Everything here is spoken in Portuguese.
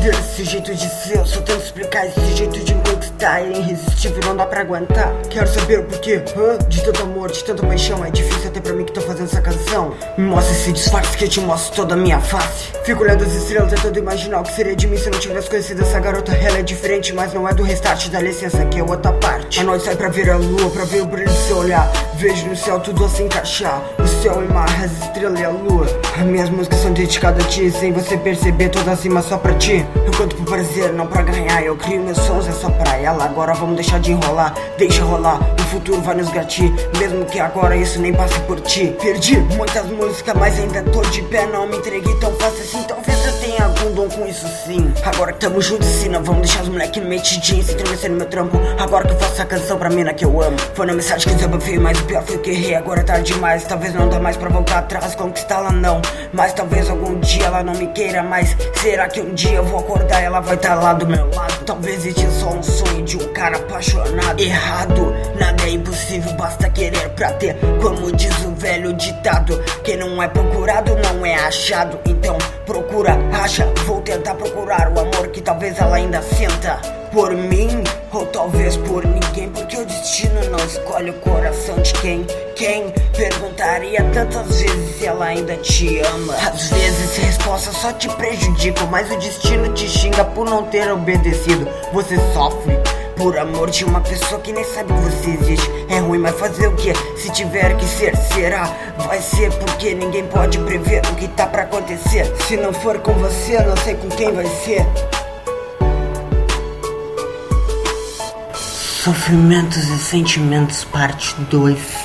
Desse jeito de ser, eu só tento explicar. Esse jeito de conquistar é irresistível, não dá pra aguentar. Quero saber o porquê, de tanto amor, de tanta paixão. É difícil até pra mim que tô fazendo essa canção. Me mostra esse disfarce que eu te mostro toda a minha face. Fico olhando as estrelas tentando imaginar o que seria de mim se eu não tivesse conhecido essa garota. Ela é diferente, mas não é do restart, dá licença que é outra parte. A noite sai pra ver a lua, pra ver o brilho do seu olhar. Vejo no céu tudo a se encaixar, o céu e mar, as estrelas e a lua. As minhas músicas são dedicadas a ti, sem você perceber, todas rimas só pra ti. Eu canto por prazer, não pra ganhar. Eu crio meus sons, é só pra ela. Agora vamos deixar de enrolar, deixa rolar. O futuro vai nos gratir, mesmo que agora isso nem passe por ti. Perdi muitas músicas, mas ainda tô de pé. Não me entreguei tão fácil assim, talvez eu tenha algum dom com isso sim. Agora que tamo juntos sim, não vamos deixar os moleque metidinho se tremecer no meu trampo. Agora que eu faço a canção pra mina que eu amo. Foi na mensagem que desabafei, mas o pior foi que errei. Agora é tarde demais, talvez não dá mais pra voltar atrás, conquistá-la não. Mas talvez algum dia ela não me queira mais. Será que um dia eu vou acordar e ela vai estar lá do meu lado? Talvez exista só um sonho de um cara apaixonado. Errado, nada é impossível, basta querer pra ter. Como diz o velho ditado, quem não é procurado não é achado. Então procura, acha, vou tentar procurar o amor que talvez ela ainda sinta por mim, ou talvez por ninguém, porque o destino não escolhe o coração de quem perguntaria tantas vezes se ela ainda te ama. Às vezes respostas só te prejudicam, mas o destino te xinga por não ter obedecido. Você sofre por amor de uma pessoa que nem sabe que você existe. É ruim, mas fazer o que? Se tiver que ser, será. Vai ser, porque ninguém pode prever o que tá pra acontecer. Se não for com você, não sei com quem vai ser. Sofrimentos e Sentimentos, parte 2.